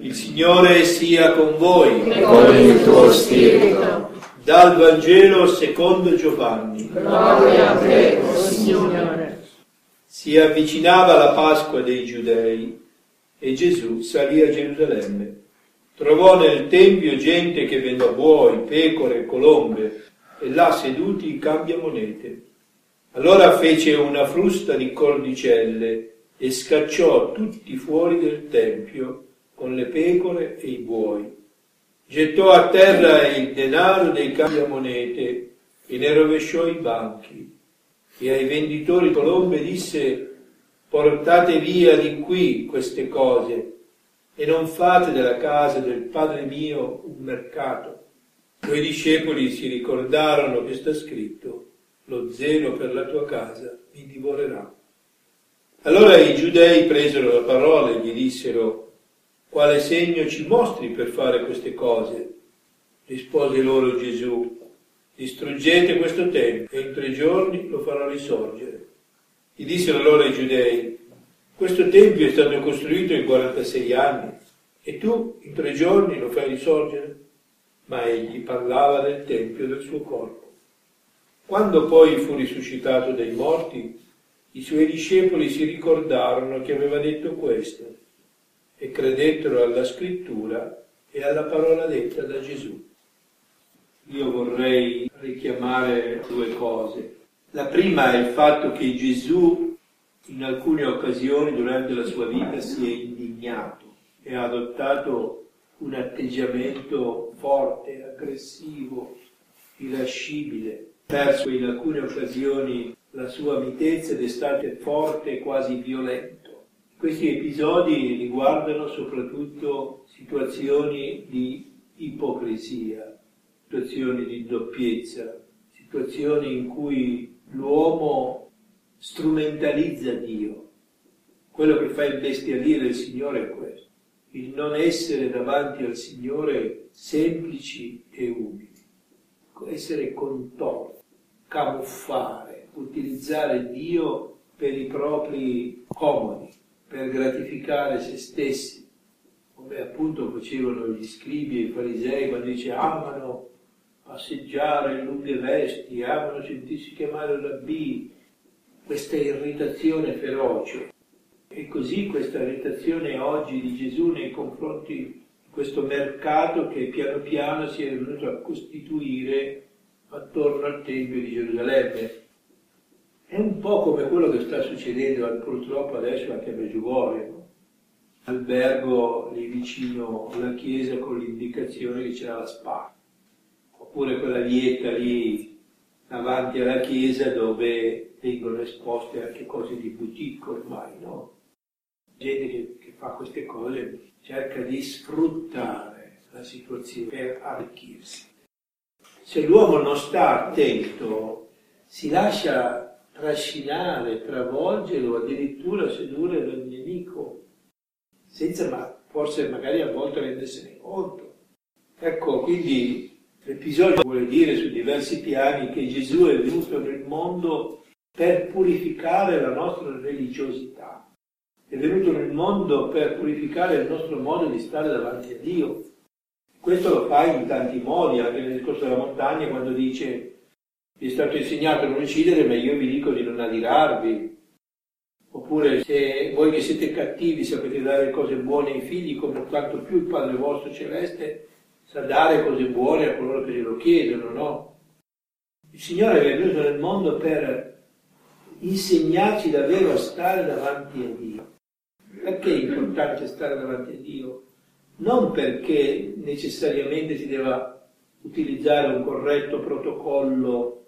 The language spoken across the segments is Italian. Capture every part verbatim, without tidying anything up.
Il Signore sia con voi. E con il tuo spirito. Dal Vangelo secondo Giovanni. Gloria a te, o Signore. Si avvicinava la Pasqua dei Giudei e Gesù salì a Gerusalemme. Trovò nel Tempio gente che vendeva buoi, pecore e colombe e là seduti i cambiamonete. Allora fece una frusta di cordicelle e scacciò tutti fuori del Tempio con le pecore e i buoi. Gettò a terra il denaro dei cambiamonete e ne rovesciò i banchi. E ai venditori di colombe disse: portate via di qui queste cose e non fate della casa del Padre mio un mercato. Quei discepoli si ricordarono che sta scritto: lo zelo per la tua casa mi divorerà. Allora i giudei presero la parola e gli dissero: quale segno ci mostri per fare queste cose? Rispose loro Gesù: distruggete questo tempio e in tre giorni lo farò risorgere. Gli dissero allora i giudei: questo tempio è stato costruito in quarantasei anni e tu in tre giorni lo fai risorgere? Ma egli parlava del tempio del suo corpo. Quando poi fu risuscitato dai morti, i suoi discepoli si ricordarono che aveva detto questo e credettero alla scrittura e alla parola detta da Gesù. Io vorrei richiamare due cose. La prima è il fatto che Gesù in alcune occasioni durante la sua vita si è indignato e ha adottato un atteggiamento forte, aggressivo, irascibile. Perso in alcune occasioni la sua mitezza ed è stato forte e quasi violento. Questi episodi riguardano soprattutto situazioni di ipocrisia, situazioni di doppiezza, situazioni in cui l'uomo strumentalizza Dio. Quello che fa imbestialire il Signore è questo: il non essere davanti al Signore semplici e umili, essere contorti, camuffare, utilizzare Dio per i propri comodi, per gratificare se stessi, come appunto facevano gli scribi e i farisei quando dice amano passeggiare in lunghe vesti, amano sentirsi chiamare rabbì, questa irritazione feroce. E così questa irritazione oggi di Gesù nei confronti di questo mercato che piano piano si è venuto a costituire attorno al Tempio di Gerusalemme. È un po' come quello che sta succedendo purtroppo adesso anche a Meggiugorio, no? Albergo lì vicino alla chiesa con l'indicazione che c'era la spa, oppure quella vietta lì davanti alla chiesa dove vengono esposte anche cose di boutique ormai, no? Gente che, che fa queste cose cerca di sfruttare la situazione per arricchirsi. Se l'uomo non sta attento, si lascia trascinare, travolgere o addirittura sedurre dal nemico, senza ma forse magari a volte rendersene conto. Ecco, quindi l'episodio vuole dire su diversi piani che Gesù è venuto nel mondo per purificare la nostra religiosità. È venuto nel mondo per purificare il nostro modo di stare davanti a Dio. Questo lo fa in tanti modi, anche nel discorso della montagna, quando dice: vi è stato insegnato a non uccidere, ma io vi dico di non adirarvi. Oppure: se voi che siete cattivi sapete dare cose buone ai figli, come quanto più il Padre vostro celeste sa dare cose buone a coloro che glielo chiedono, no? Il Signore è venuto nel mondo per insegnarci davvero a stare davanti a Dio. Perché è importante stare davanti a Dio? Non perché necessariamente si debba utilizzare un corretto protocollo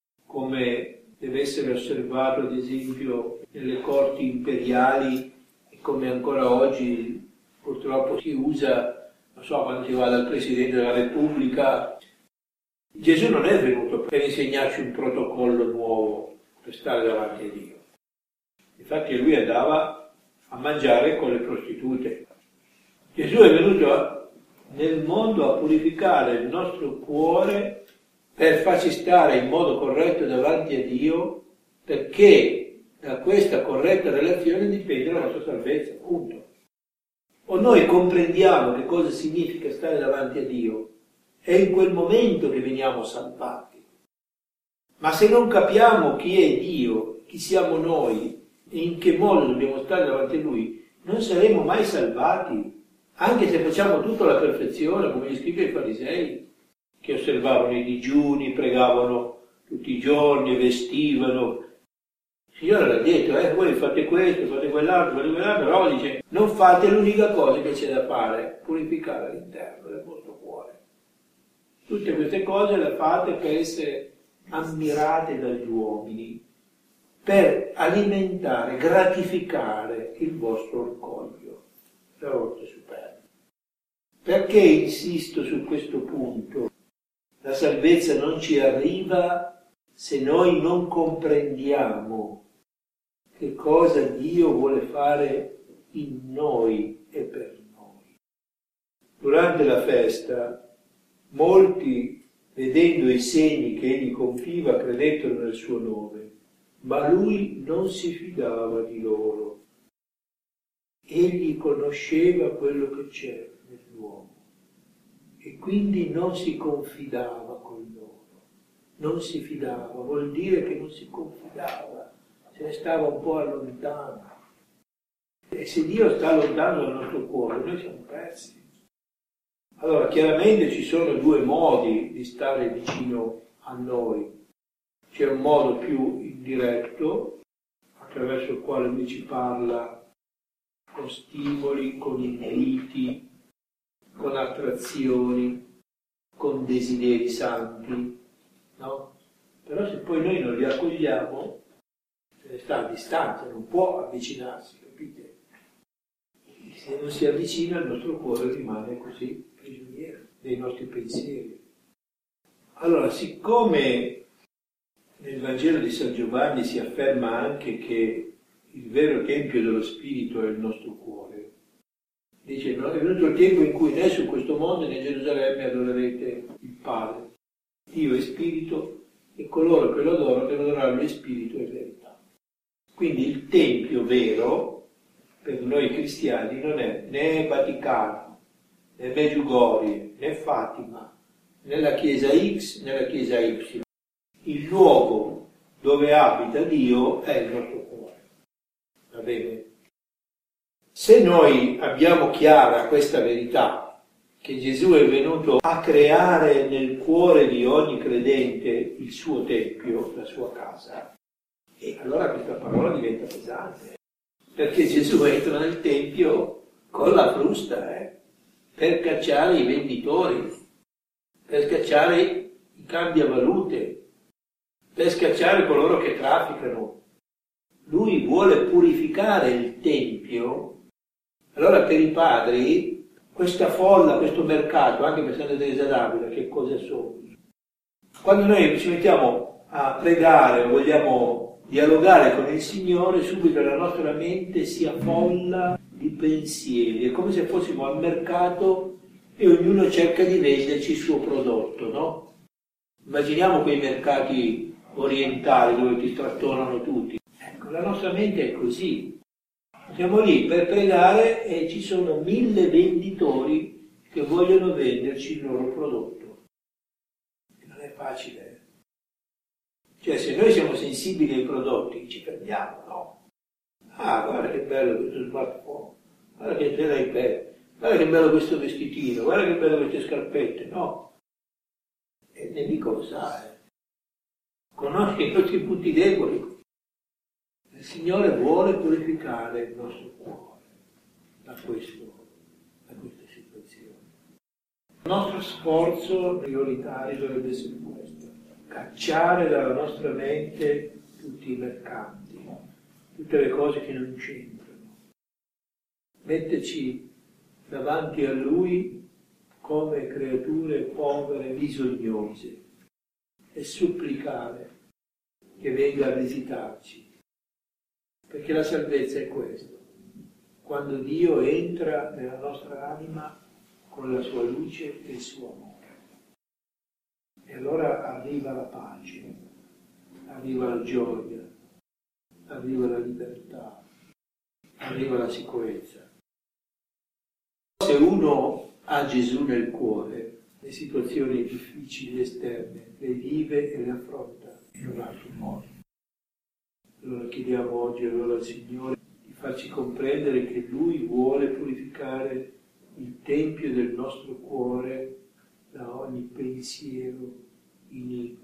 come deve essere osservato ad esempio nelle corti imperiali e come ancora oggi purtroppo si usa, non so, quando si va dal Presidente della Repubblica. Gesù non è venuto per insegnarci un protocollo nuovo per stare davanti a Dio. Infatti lui andava a mangiare con le prostitute. Gesù è venuto a, nel mondo a purificare il nostro cuore per farci stare in modo corretto davanti a Dio, perché da questa corretta relazione dipende la nostra salvezza, punto. o noi comprendiamo che cosa significa stare davanti a Dio, è in quel momento che veniamo salvati. Ma se non capiamo chi è Dio, chi siamo noi e in che modo dobbiamo stare davanti a Lui, non saremo mai salvati, anche se facciamo tutto alla perfezione, come gli scrivi i farisei, che osservavano i digiuni, pregavano tutti i giorni, vestivano. Il Signore l'ha detto, eh, voi fate questo, fate quell'altro, fate quell'altro, però dice, non fate l'unica cosa che c'è da fare, purificare all'interno del vostro cuore. Tutte queste cose le fate per essere ammirate dagli uomini, per alimentare, gratificare il vostro orgoglio, la vostra superbia. Perché insisto su questo punto? La salvezza non ci arriva se noi non comprendiamo che cosa Dio vuole fare in noi e per noi. Durante la festa, molti, vedendo i segni che egli compiva, credettero nel suo nome, ma lui non si fidava di loro. Egli conosceva quello che c'è nell'uomo e quindi non si confidava con loro. Non si fidava, vuol dire che non si confidava, se ne stava un po' allontano. E se Dio sta lontano dal nostro cuore, noi siamo persi. Allora, chiaramente ci sono due modi di stare vicino a noi. C'è un modo più indiretto, attraverso il quale lui ci parla con stimoli, con inviti, con attrazioni, con desideri santi, no? Però se poi noi non li accogliamo, se ne sta a distanza, non può avvicinarsi, capite? Se non si avvicina, il nostro cuore rimane così prigioniero dei nostri pensieri. Allora, siccome nel Vangelo di San Giovanni si afferma anche che il vero tempio dello Spirito è il nostro cuore, dice, no? È venuto il tempo in cui né su questo mondo né in Gerusalemme adorerete il Padre. Dio è Spirito e coloro che lo adorano devono adorarlo in Spirito e verità. Quindi il tempio vero per noi cristiani non è né Vaticano, né Medjugorje, né Fatima, né la Chiesa X, né la Chiesa Y. Il luogo dove abita Dio è il nostro cuore. Va bene? Se noi abbiamo chiara questa verità, che Gesù è venuto a creare nel cuore di ogni credente il suo tempio, la sua casa, e allora questa parola diventa pesante. Perché Gesù entra nel Tempio con la frusta, eh, per cacciare i venditori, per cacciare i cambiavalute, per scacciare coloro che trafficano. Lui vuole purificare il Tempio. Allora per i padri, questa folla, questo mercato, anche per Santa Teresa d'Avila, che cosa sono? Quando noi ci mettiamo a pregare o vogliamo dialogare con il Signore, subito la nostra mente si affolla di pensieri, è come se fossimo al mercato e ognuno cerca di venderci il suo prodotto, no? Immaginiamo quei mercati orientali dove ti strattonano tutti. Ecco, la nostra mente è così. Siamo lì per pregare e ci sono mille venditori che vogliono venderci il loro prodotto. E non è facile. Cioè, se noi siamo sensibili ai prodotti, ci fermiamo, no? Ah, guarda che bello questo smartphone, guarda che bella iPad, guarda che bello questo vestitino, guarda che bello queste scarpette, no? E il nemico lo sa, eh. Conosce i nostri punti deboli. Il Signore vuole purificare il nostro cuore da, questo, da questa situazione. Il nostro sforzo prioritario dovrebbe essere questo. Cacciare dalla nostra mente tutti i mercanti, tutte le cose che non c'entrano. Metterci davanti a Lui come creature povere, bisognose e supplicare che venga a visitarci. Perché la salvezza è questo. Quando Dio entra nella nostra anima con la sua luce e il suo amore. E allora arriva la pace, arriva la gioia, arriva la libertà, arriva la sicurezza. uno ha Gesù nel cuore, le situazioni difficili esterne le vive e le affronta in un altro modo. Allora chiediamo oggi allora al Signore di farci comprendere che Lui vuole purificare il tempio del nostro cuore da ogni pensiero iniquo,